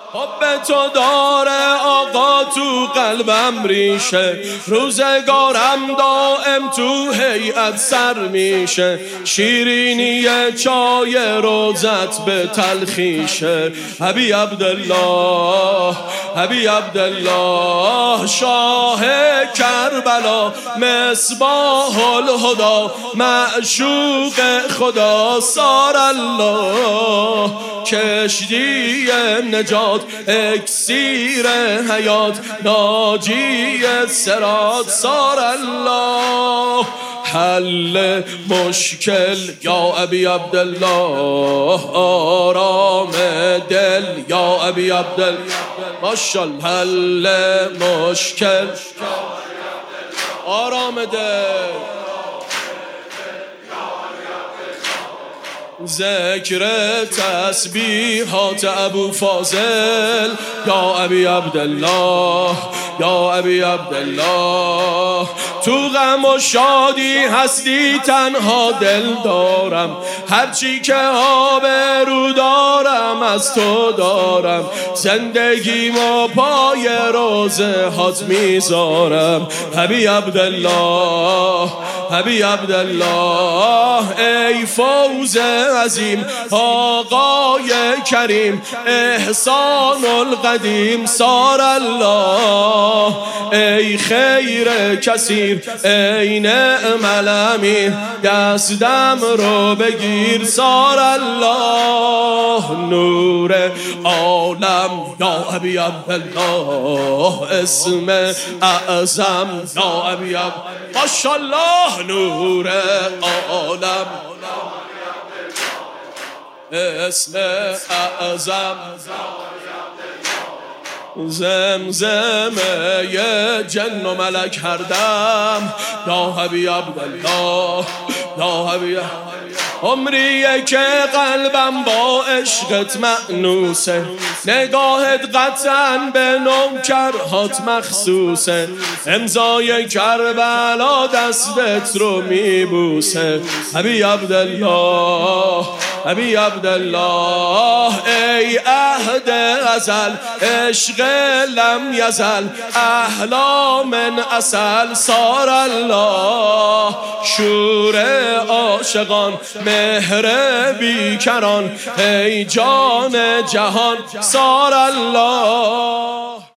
حب تو داره آقا تو قلبم ریشه، روزگارم دائم تو هیئت سر میشه، شیرینی چای روزت به تلخیشه. حبی عبدالله حبی عبدالله شاه کربلا، مصباح الهدا معشوق خدا. سار الله کشتی نجات، اکسیر حیات، ناجی صراط. سار الله حل مشکل یا ابی عبدالله، آرام دل یا ابی عبدالله. ماشاءالله حل مشکل آرام دل، ذکر تسبیحات ابو فاضل یا ابی عبدالله یا ابی عبدالله. تو غم و شادی هستی تنها دل دارم، هرچی که آبرو دارم از تو دارم، زندگیمو پای روزه هات میذارم. حبی عبدالله حبی عبدالله ای فوز عظیم آقای کریم، احسان القدیم. سار الله ای خیر کثیر، ای نعم الامین، دستم رو بگیر. سار الله نور عالم یا ابی عبدالله، اسم اعظم یا ابی عبدالله. ماشاءالله نور عالم اسم اعظم، زمزمه یه جن و ملک هر دم یا حبی عبدالله یا حبی. عمریه که قلبم با عشقت مأنوسه، نگاهت قطعاً به نوکرهات مخصوصه، امضای کربلا دستت رو میبوسه. حبی عبدالله حبی عبدالله ای عهد ازل، عشق لم یزل، احلا من عسل. سار الله شور عاشقان، مهر بیکران، ای جان جهان. سار الله